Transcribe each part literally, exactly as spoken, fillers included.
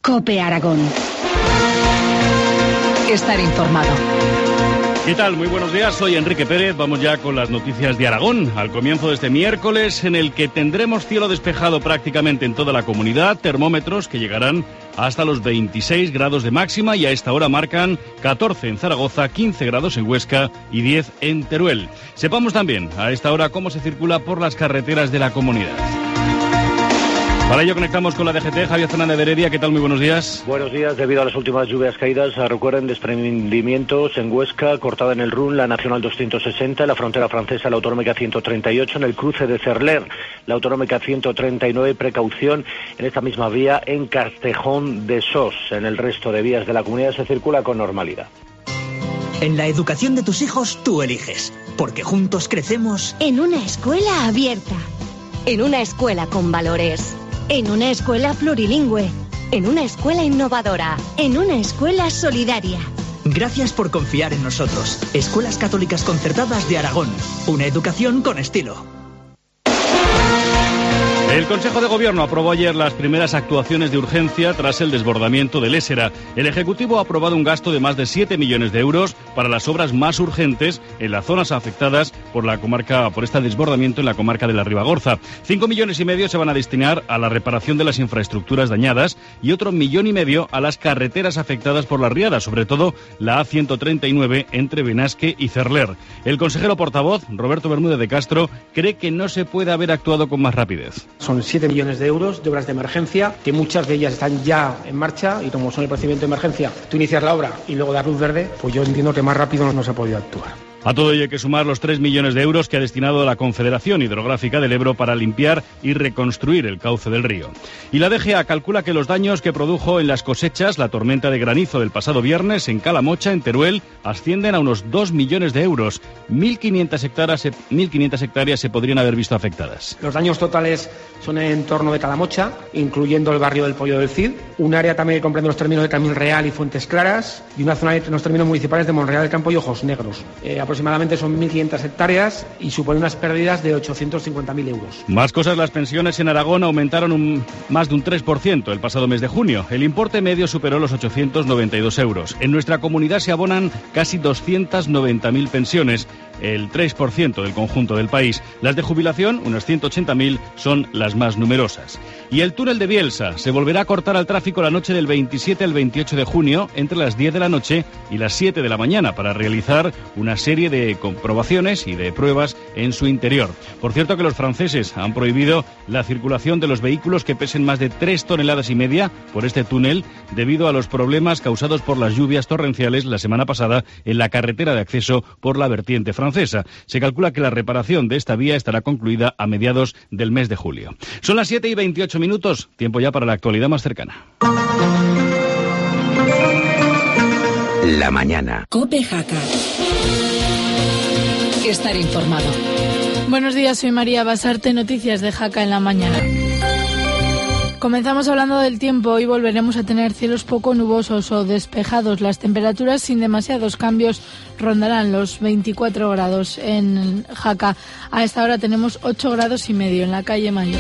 COPE Aragón. Estar informado. ¿Qué tal? Muy buenos días, soy Enrique Pérez. Vamos ya con las noticias de Aragón, al comienzo de este miércoles, en el que tendremos cielo despejado prácticamente en toda la comunidad, termómetros que llegarán hasta los veintiséis grados de máxima y a esta hora marcan catorce en Zaragoza, quince grados en Huesca y diez en Teruel. Sepamos también a esta hora cómo se circula por las carreteras de la comunidad. Para ello conectamos con la D G T. Javier Fernández de Heredia, ¿qué tal? Muy buenos días. Buenos días. Debido a las últimas lluvias caídas, recuerden desprendimientos en Huesca, cortada en el Run, la Nacional doscientos sesenta, en la frontera francesa, la autonómica ciento treinta y ocho, en el cruce de Cerler, la autonómica ciento treinta y nueve, precaución en esta misma vía en Castejón de Sos. En el resto de vías de la comunidad se circula con normalidad. En la educación de tus hijos tú eliges, porque juntos crecemos. En una escuela abierta. En una escuela con valores. En una escuela plurilingüe. En una escuela innovadora. En una escuela solidaria. Gracias por confiar en nosotros. Escuelas Católicas Concertadas de Aragón. Una educación con estilo. El Consejo de Gobierno aprobó ayer las primeras actuaciones de urgencia tras el desbordamiento del Ésera. El Ejecutivo ha aprobado un gasto de más de siete millones de euros para las obras más urgentes en las zonas afectadas por la comarca, por este desbordamiento en la comarca de la Ribagorza. Cinco millones y medio se van a destinar a la reparación de las infraestructuras dañadas y otro millón y medio a las carreteras afectadas por las riadas, sobre todo la A ciento treinta y nueve entre Benasque y Cerler. El consejero portavoz, Roberto Bermúdez de Castro, cree que no se puede haber actuado con más rapidez. Son siete millones de euros de obras de emergencia, que muchas de ellas están ya en marcha, y como son el procedimiento de emergencia, tú inicias la obra y luego dar luz verde, pues yo entiendo que más rápido no se ha podido actuar. A todo ello hay que sumar los tres millones de euros que ha destinado la Confederación Hidrográfica del Ebro para limpiar y reconstruir el cauce del río. Y la D G A calcula que los daños que produjo en las cosechas la tormenta de granizo del pasado viernes en Calamocha, en Teruel, ascienden a unos dos millones de euros. mil quinientas hectáreas, mil quinientas hectáreas se podrían haber visto afectadas. Los daños totales son en torno de Calamocha, incluyendo el barrio del Pollo del Cid, un área también que comprende los términos de Camil Real y Fuentes Claras, y una zona entre los términos municipales de Monreal del Campo y Ojos Negros. Eh, aproximadamente son mil quinientas hectáreas y supone unas pérdidas de ochocientos cincuenta mil euros. Más cosas, las pensiones en Aragón aumentaron un, más de un tres por ciento el pasado mes de junio. El importe medio superó los ochocientos noventa y dos euros. En nuestra comunidad se abonan casi doscientas noventa mil pensiones, el tres por ciento del conjunto del país. Las de jubilación, unas ciento ochenta mil, son las más numerosas. Y el túnel de Bielsa se volverá a cortar al tráfico la noche del veintisiete al veintiocho de junio entre las diez de la noche y las siete de la mañana para realizar una serie de comprobaciones y de pruebas en su interior. Por cierto que los franceses han prohibido la circulación de los vehículos que pesen más de tres toneladas y media por este túnel debido a los problemas causados por las lluvias torrenciales la semana pasada en la carretera de acceso por la vertiente francesa. Se calcula que la reparación de esta vía estará concluida a mediados del mes de julio. Son las siete y veintiocho minutos, tiempo ya para la actualidad más cercana. La mañana. COPE Jaca. Estar informado. Buenos días, soy María Basarte, noticias de Jaca en la mañana. Comenzamos hablando del tiempo. Hoy volveremos a tener cielos poco nubosos o despejados. Las temperaturas sin demasiados cambios rondarán los veinticuatro grados en Jaca. A esta hora tenemos ocho grados y medio en la calle Mayor.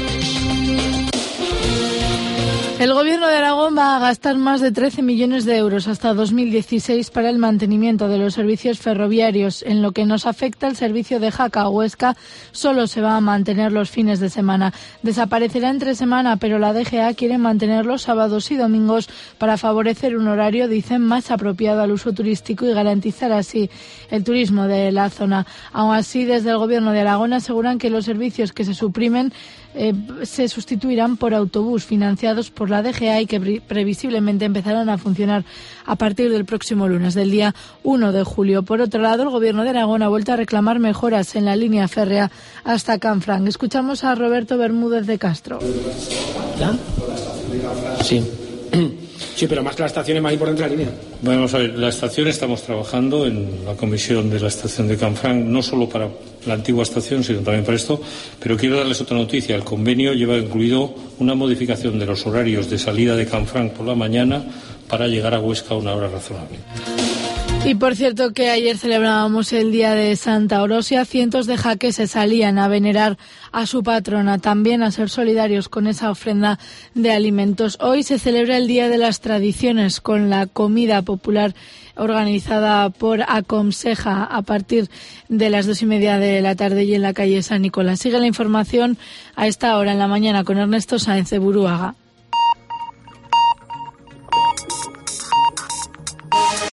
El Gobierno de Aragón va a gastar más de trece millones de euros hasta dos mil dieciséis para el mantenimiento de los servicios ferroviarios. En lo que nos afecta, el servicio de Jaca o Huesca solo se va a mantener los fines de semana. Desaparecerá entre semana, pero la D G A quiere mantener los sábados y domingos para favorecer un horario, dicen, más apropiado al uso turístico y garantizar así el turismo de la zona. Aún así, desde el Gobierno de Aragón aseguran que los servicios que se suprimen Eh, se sustituirán por autobús financiados por la D G A y que pre- previsiblemente empezarán a funcionar a partir del próximo lunes, del día uno de julio. Por otro lado, el Gobierno de Aragón ha vuelto a reclamar mejoras en la línea férrea hasta Canfranc. Escuchamos a Roberto Bermúdez de Castro. ¿Ya? Sí. Sí, pero más que la estación es más importante la línea. Bueno, vamos a ver, la estación estamos trabajando en la comisión de la estación de Canfranc, no solo para la antigua estación, sino también para esto, pero quiero darles otra noticia. El convenio lleva incluido una modificación de los horarios de salida de Canfranc por la mañana para llegar a Huesca a una hora razonable. Y por cierto que ayer celebrábamos el Día de Santa Orosia, cientos de jaqueses salían a venerar a su patrona, también a ser solidarios con esa ofrenda de alimentos. Hoy se celebra el Día de las Tradiciones con la comida popular organizada por Acomseja a partir de las dos y media de la tarde y en la calle San Nicolás. Sigue la información a esta hora en la mañana con Ernesto Sáenz de Buruaga.